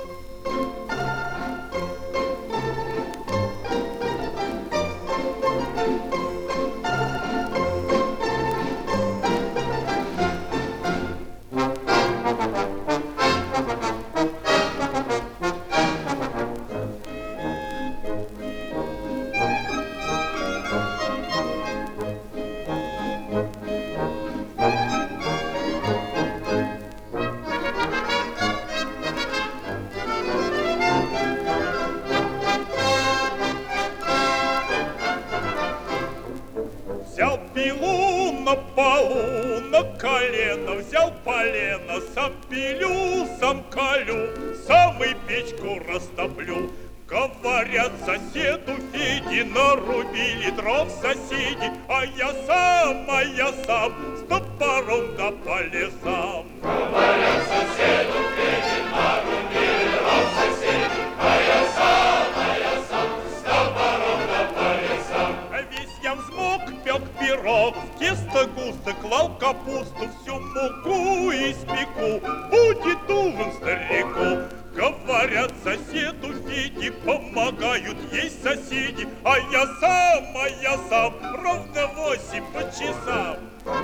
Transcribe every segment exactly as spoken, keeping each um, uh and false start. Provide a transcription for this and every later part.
Взял пилу на полу, на колено, взял полено, сам пилю, сам колю, сам и печку растоплю. Говорят, соседу Феде нарубили дров соседи, а я сам, а я сам с топором да по лесам. Говорят, соседу Феде нарубили дров соседи, а я сам, а я сам с топором да по лесам. Весь я взмок, пек пирог, в тесто густо клал капусту, всю муку испеку, будет ужин старику. Говорят, соседу Феде помогают есть соседи, а я сам, а я сам ровно восемь по часам.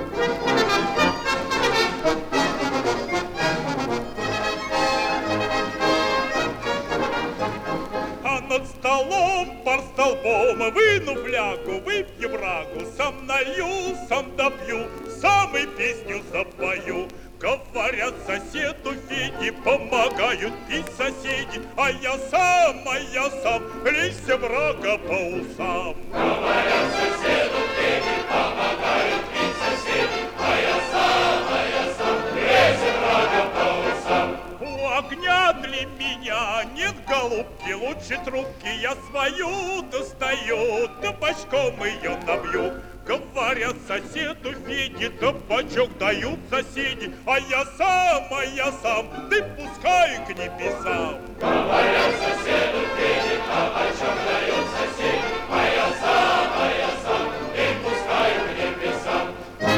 А над столом пар столбом, выну флягу, выпью брагу, сам налью, сам допью, сам и песню запою. Говорят, соседу Феде помогают пить соседи, а я сам, а я сам лейся врага по усам. Говорят, соседу Феде помогают пить соседи, а я сам, а я сам лейся врага по усам. У огня для меня нет голубки, лучше трубки я свою достаю, да бочком ее набью. Говорят, соседу Феде табачок дают соседи, а я сам, а я сам, ты пускай к небесам. Говорят, соседу Феде табачок дают соседи, а я сам, а я сам, ты пускай к небесам.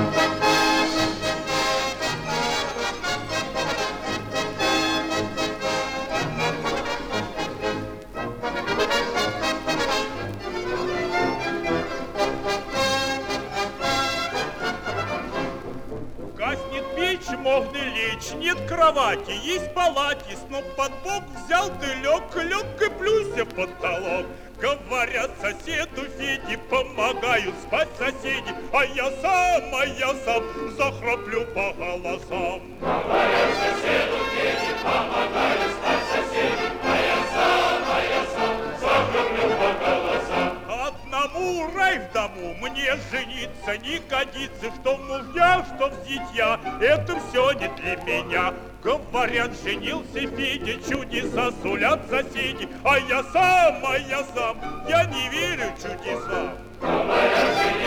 Можно лечь, нет кровати, есть палати, но под бок взял ты лег, лег и плюйся потолок. Говорят, соседу Феде помогают спать соседи, а я сам, а я сам захраплю по голосам. Говорят, соседу Феде помогают спать соседи, а я сам, а я сам захраплю по голосам. Одному рай в дому, мне жениться не годится, что в мужья, что в зятья, это все не для меня. Говорят, женился Федя, чудеса сулят соседи, а я сам, а я сам, я не верю чудесам. Говорят, женился